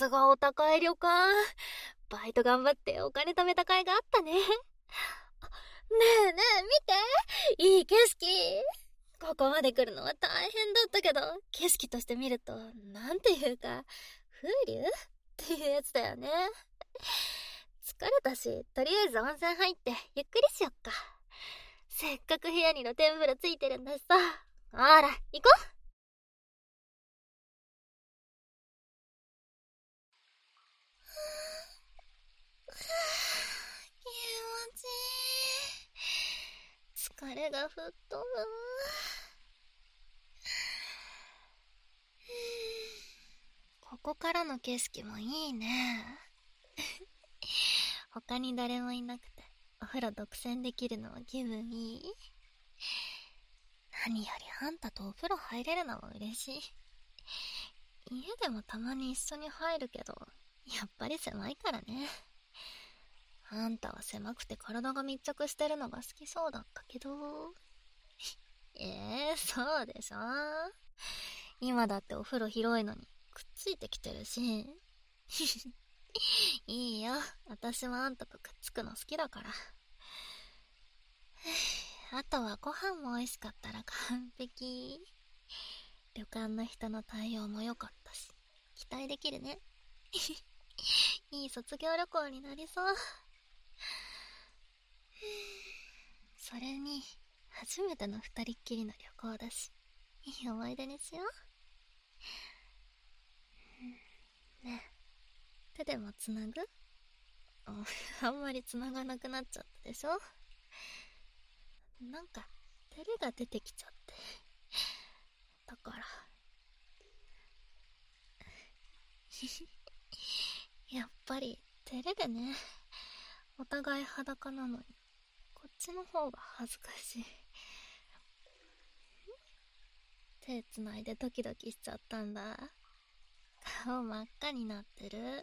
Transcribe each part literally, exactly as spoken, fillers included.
がお高い旅館。バイト頑張ってお金貯めた甲斐があったね。ねえねえ見て、いい景色。ここまで来るのは大変だったけど、景色として見るとなんていうか風流っていうやつだよね。疲れたし、とりあえず温泉入ってゆっくりしよっか。せっかく部屋に露天風呂ついてるんだしさ。ほら行こう。気持ちいい。疲れが吹っ飛ぶ。ここからの景色もいいね。他に誰もいなくてお風呂独占できるのも気分いい。何よりあんたとお風呂入れるのも嬉しい。家でもたまに一緒に入るけど、やっぱり狭いからね。あんたは狭くて体が密着してるのが好きそうだったけど。えー、そうでしょ。今だってお風呂広いのにくっついてきてるし。いいよ、私はあんたとくっつくの好きだから。あとはご飯も美味しかったら完璧。旅館の人の対応も良かったし、期待できるね。いい卒業旅行になりそう。それに初めての二人っきりの旅行だし、いい思い出にしよう。ねえ、手でもつなぐ？あんまりつながなくなっちゃったでしょ。なんか照れが出てきちゃって、だからやっぱり照れるね。お互い裸なのにこっちの方が恥ずかしい。手つないでドキドキしちゃったんだ。顔真っ赤になってる。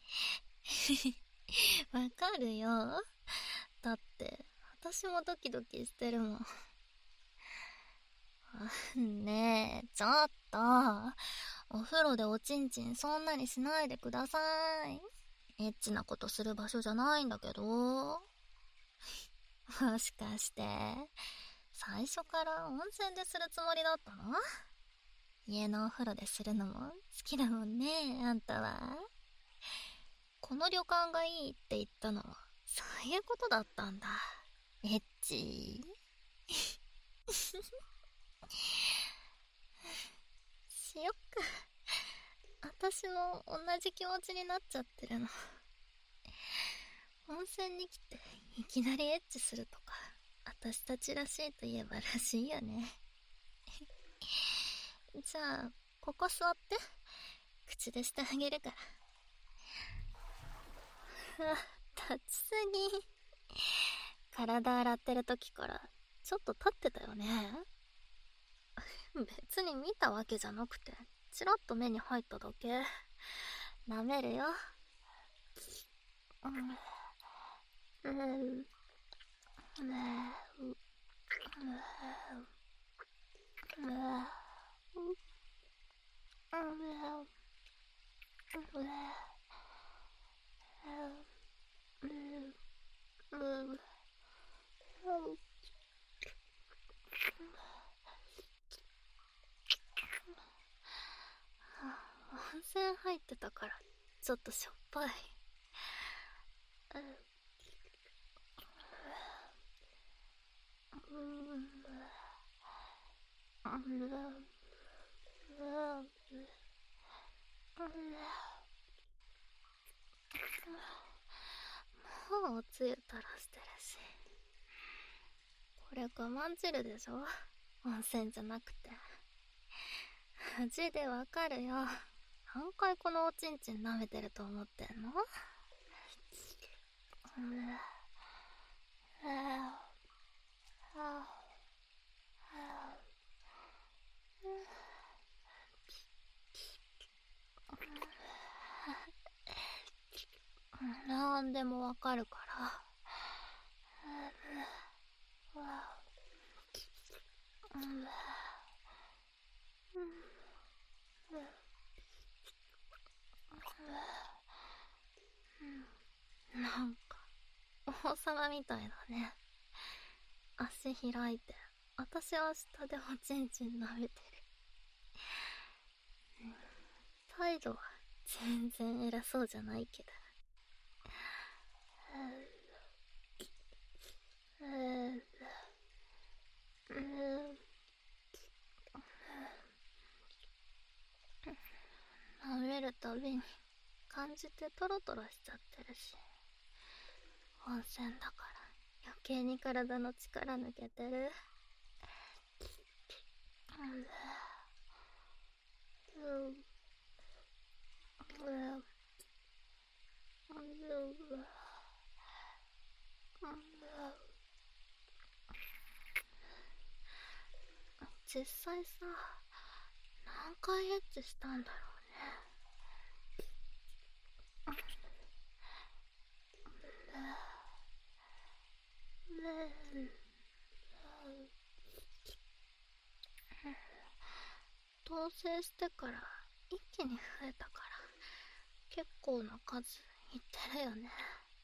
わかるよ。だって私もドキドキしてるもん。ねえ、ちょっとお風呂でおちんちんそんなにしないでください。エッチなことする場所じゃないんだけど。もしかして最初から温泉でするつもりだったの？家のお風呂でするのも好きだもんね、あんたは。この旅館がいいって言ったのはそういうことだったんだ。エッチしよっか。私も同じ気持ちになっちゃってるの。温泉に来ていきなりエッチするとか、私たちらしいといえばらしいよね。じゃあここ座って、口でしてあげるから。あ、立ちすぎ。体洗ってる時からちょっと立ってたよね。別に見たわけじゃなくて、チラッと目に入っただけ。舐めるよ。うん、うん、うん、温泉入ってたからちょっとしょっぱい。もうおつゆ垂らしてるし。これ我慢汁でしょ、温泉じゃなくて。味でわかるよ。何回このおちんちん舐めてると思ってんの？なんでもわかるから。 王様みたいだね。足開いて、私は下でおちんちん舐めてる。態度は全然偉そうじゃないけど。舐めるたびに感じてトロトロしちゃってるし、温泉だから余計に体の力抜けてる。実際さ、何回エッチしたんだろうね。同棲してから一気に増えたから結構な数いってるよね。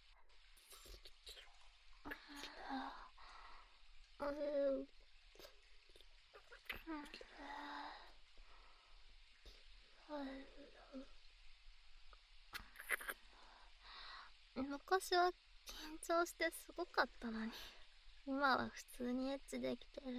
昔は緊張してすごかったのに、今は普通にエッチできてるよ。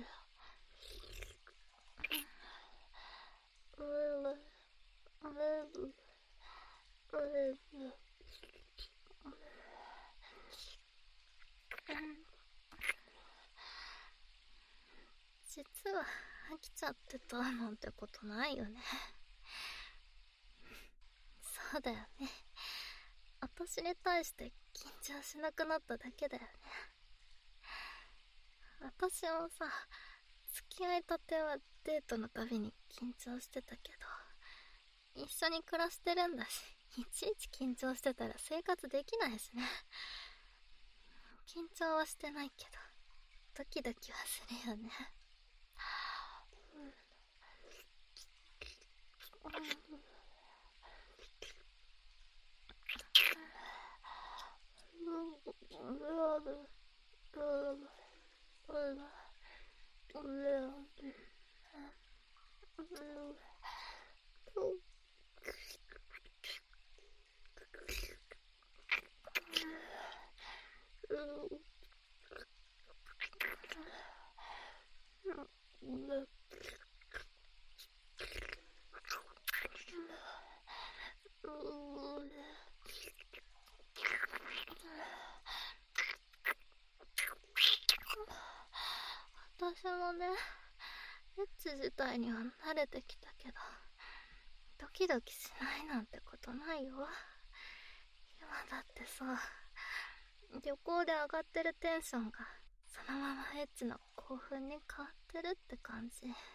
実は飽きちゃってたなんてことないよね。そうだよね。私に対して緊張しなくなっただけだよね。私もさ、付き合いたてはデートのたびに緊張してたけど、一緒に暮らしてるんだし、いちいち緊張してたら生活できないしね。緊張はしてないけど、ドキドキはするよね。私もね、エッチ自体には慣れてきたけど、ドキドキしないなんてことないよ。今だってさ、旅行で上がってるテンションがそのままエッチの興奮に変わってるって感じ。も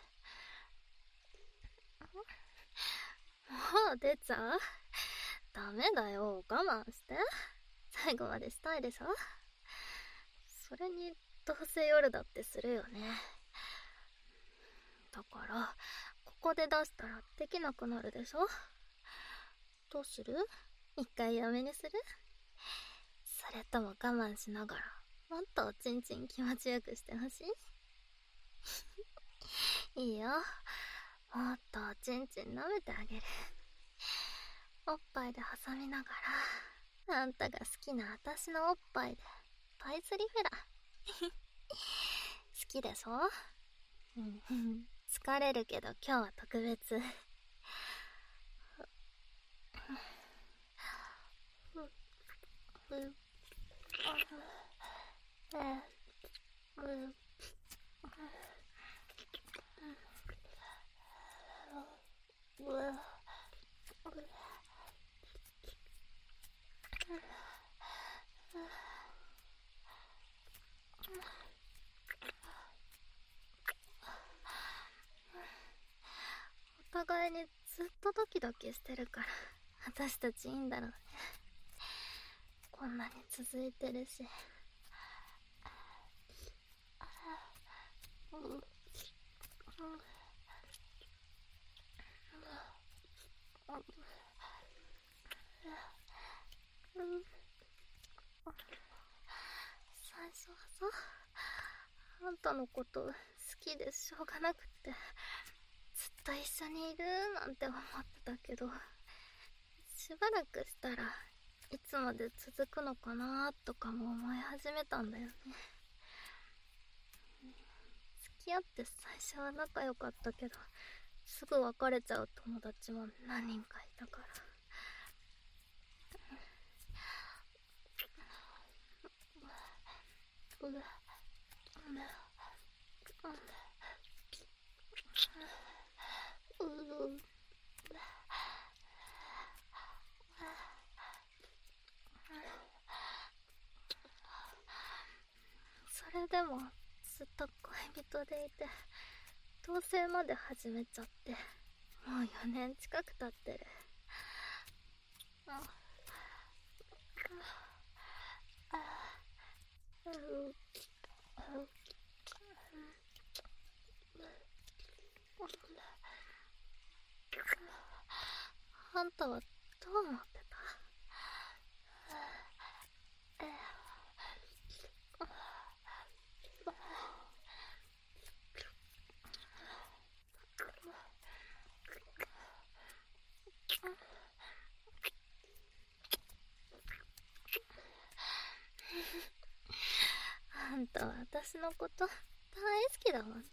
う出ちゃう？ダメだよ、我慢して。最後までしたいでしょ。それにどうせ夜だってするよね。だからここで出したらできなくなるでしょ。どうする？一回やめにする？それとも我慢しながらもっとおちんちん気持ちよくしてほしい？いいよ、もっとおちんちん舐めてあげる。おっぱいで挟みながら、あんたが好きな私のおっぱいでパイズリフェラ好きでしょ。疲れるけど今日は特別。お互いにずっとドキドキしてるから私たちいいんだろうね。こんなに続いてるし。 さ、あんたのこと好きでしょうがなくって、ずっと一緒にいるなんて思ってたけど、しばらくしたらいつまで続くのかなとかも思い始めたんだよね。付き合って最初は仲良かったけど、すぐ別れちゃう友達も何人かいたから。ううそれでもずっと恋人でいて、同棲まで始めちゃって、もうよねん近く経ってる。あんたはどう思ってた？あんたは私のこと大好きだもんね。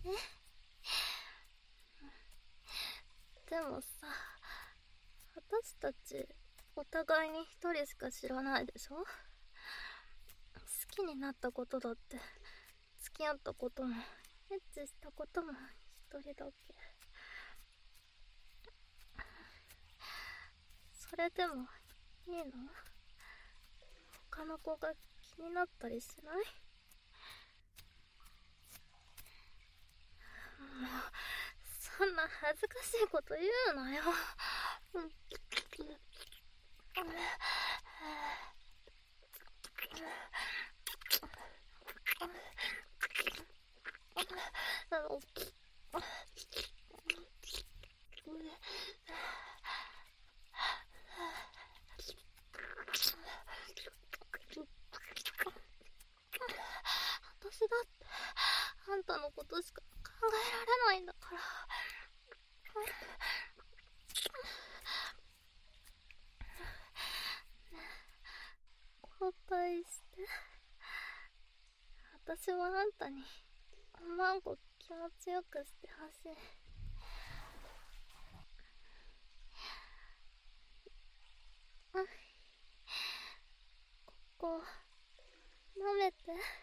でもさ、私たちお互いに一人しか知らないでしょ？好きになったことだって付き合ったこともエッチしたことも一人だけ。それでもいいの？他の子が気になったりしない？もうそんな恥ずかしいこと言うなよ。私だってあんたのことしか考えられないんだから。交代して。私はあんたにおまんこ気持ちよくしてほしい。ここ舐めて。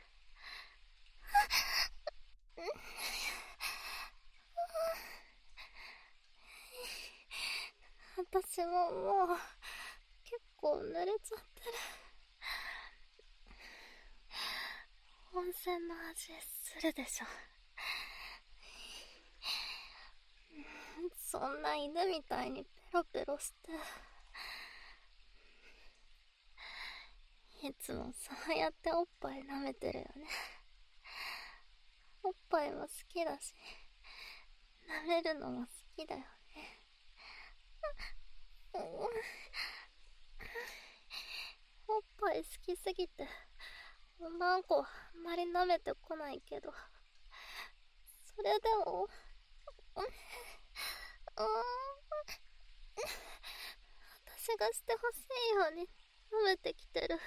私ももう結構濡れちゃってる。温泉の味するでしょ。そんな犬みたいにペロペロして、いつもそうやっておっぱい舐めてるよね。おっぱいも好きだし、舐めるのも好きだよね。おっぱい好きすぎておまんこあんまり舐めてこないけど、それでも私がしてほしいように舐めてきてる。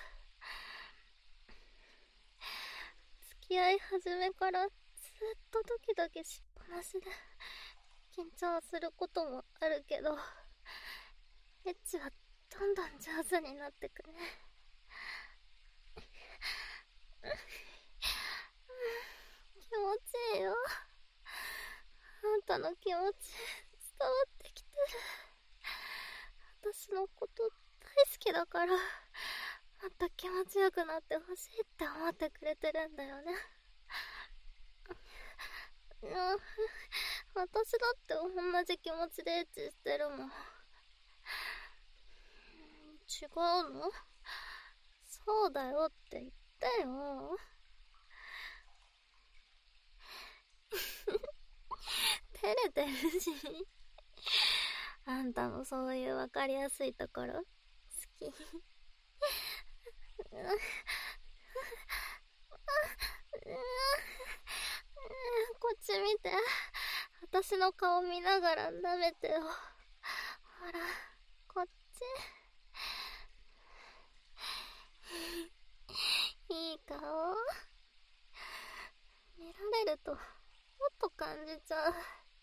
付き合い始めからずっとドキドキしっぱなしで緊張することもあるけど、エッチはどんどん上手になってくね。気持ちいいよ。あんたの気持ち伝わってきてる。私のこと大好きだから、もっと気持ちよくなってほしいって思ってくれてるんだよね。私だって同じ気持ちでエッチしてるもん。違うの？そうだよって言ったよ。照れてるし。あんたもそういうわかりやすいところ好き。 見て。私の顔見ながら舐めてよ。ほら、こっち。いい顔。見られるともっと感じちゃう。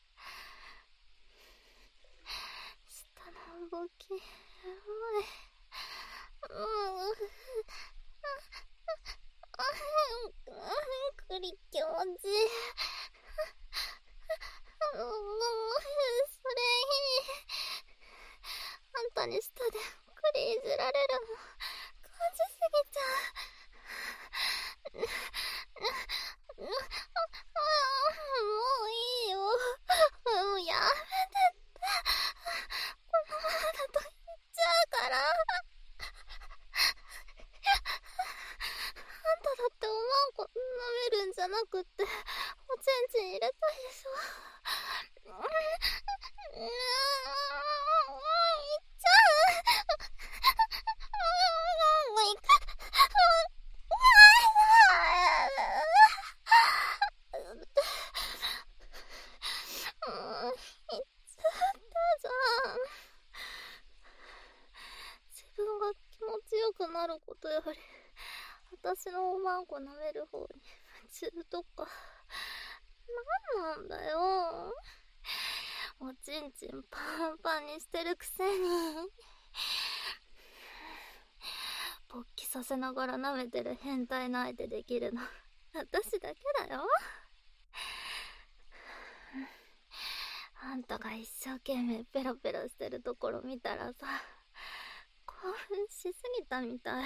舌の動きエモい。うん。くり気持ちいい。それいい。あんたに舌でくりいじられるの感じすぎちゃう。もういいよ。もうやめてって。このままだと言っちゃうから。あんただっておまんこ舐めるんじゃなくっておちんちん入れたいでしょ。うん、うん、もういっちゃう。もういく。うん、いっちゃったじゃん。自分が気持ちよくなることより私のおまんこ舐める方に夢中とか。なんなんだよ。おちんちんパンパンにしてるくせに勃起させながら舐めてる変態な相手できるの私だけだよ。あんたが一生懸命ペロペロしてるところ見たらさ、興奮しすぎたみたい。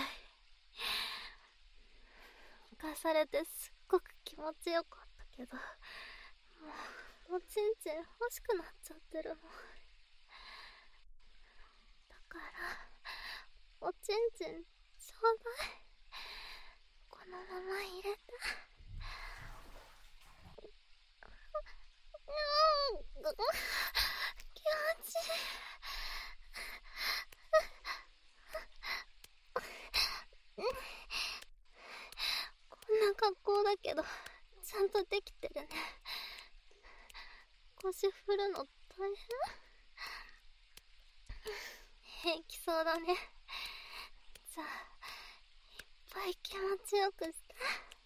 生かされてすっごく気持ちよかったけど、もうおちんちん欲しくなっちゃってるの。だからおちんちんちょうだい。このまま入れて。うん、気持ちいい。こんな格好だけどちゃんとできてるね。腰振るの大変？平気そうだね。じゃあいっぱい気持ちよくして。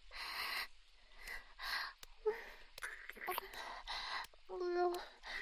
うん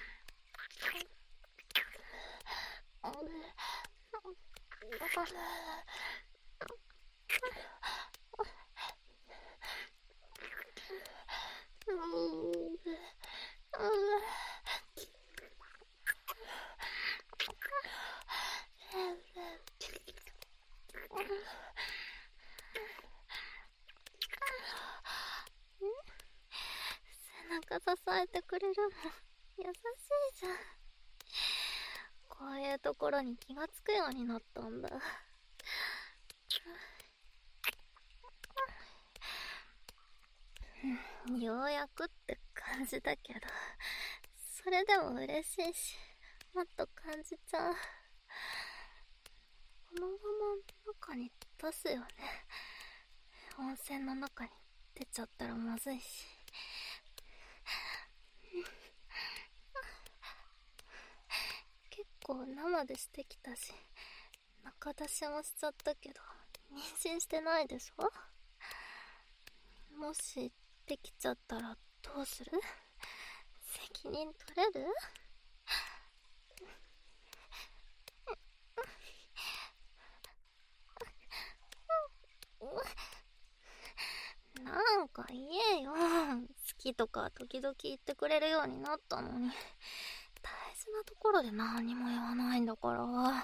背中支えてくれるの優しいじゃん。こういうところに気がつくようになったんだ。ようやくって感じだけど、それでも嬉しいし、もっと感じちゃう。このまま中に出すよね。温泉の中に出ちゃったらまずいし。結構生でしてきたし、中出しもしちゃったけど、妊娠してないでしょ？もしできちゃったらどうする？責任取れる？なんか言えよ。好きとか時々言ってくれるようになったのに、大事なところで何も言わないんだから。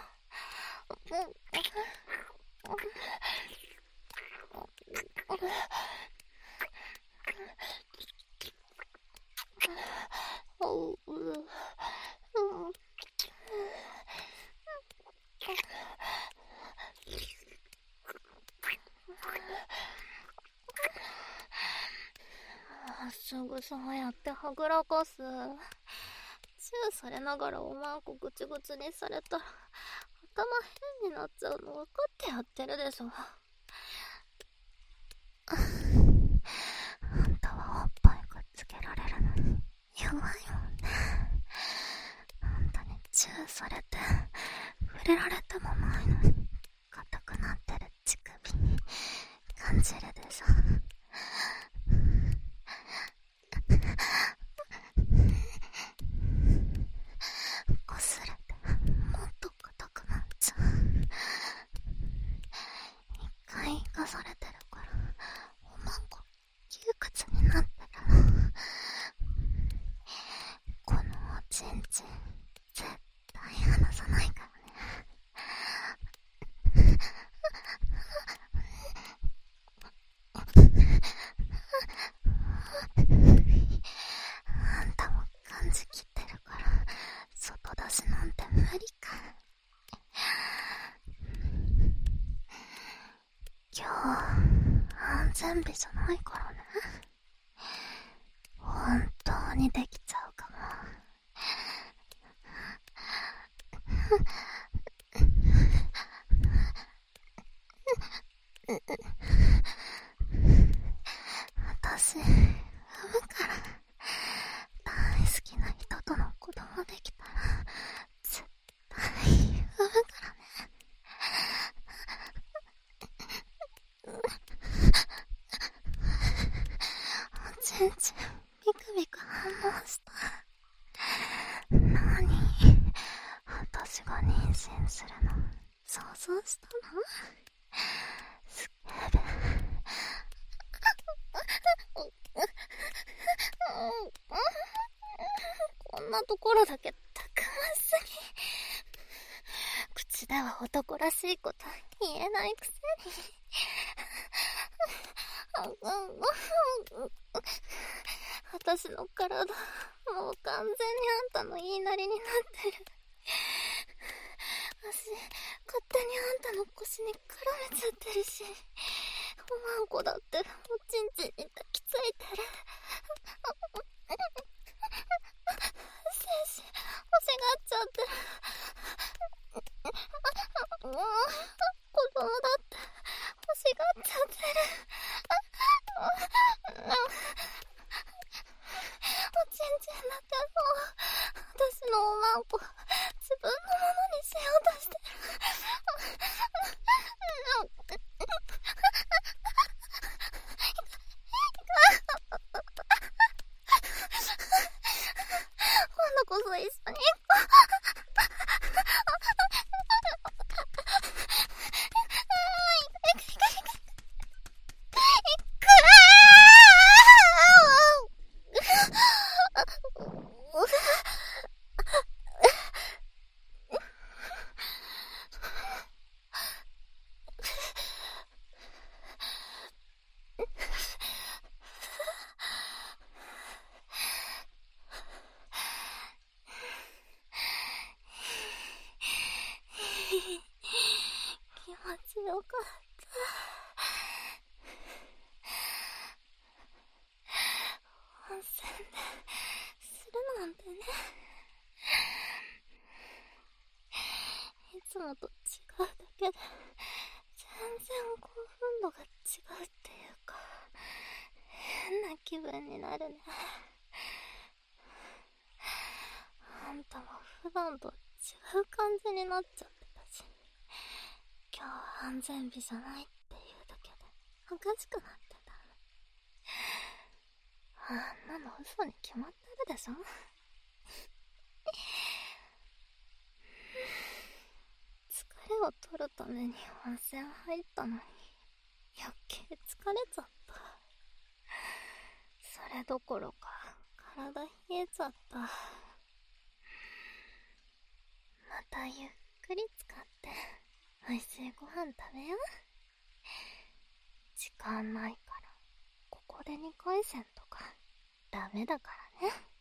すぐそうやってはぐらかす。チューされながらおまんこぐちぐちにされたら頭変になっちゃうの分かってやってるでしょ。あんたはおっぱいくっつけられるのにされて触れられてもないのに硬くなってる乳首に感じるでしょ。こすれてもっと硬くなっちゃう。一回生かされてるからおまんこ窮屈になってるの。このおちんちん絶対離さないからね。あんたも感じきってるから外出しなんて無理か。今日安全日じゃないからね。本当にできちゃうかも。私、産むから。大好きな人との子供できたら、絶対産むからね。おちんちん、ビクビク反応した。なに？私が妊娠するの想像したの？スケベ。こんなところだけたくますぎ。口では男らしいこと言えないくせに。私の体もう完全にあんたの言いなりになってる。足勝手にあんたの腰に絡めちゃってるし、おまんこだっておちんちんに抱きついてる。精子欲しがっちゃってる。もう子供だって欲しがっちゃってる。おちんちんだってもう私のおまんこ自分のものにしようとしてる。今度こそ一緒に行こう。気持ちよかった。温泉でするなんてね。いつもと違うだけで全然興奮度が違うっていうか、変な気分になるね。あんたも普段と違う感じになっちゃってたし、今日安全日じゃないっていうだけでおかしくなってた。あんなの嘘に決まってるでしょ。疲れを取るために温泉入ったのに余計疲れちゃった。それどころか体冷えちゃった。またゆっくり使って美味しいご飯食べよう。時間ないからここでにかい戦とかダメだからね。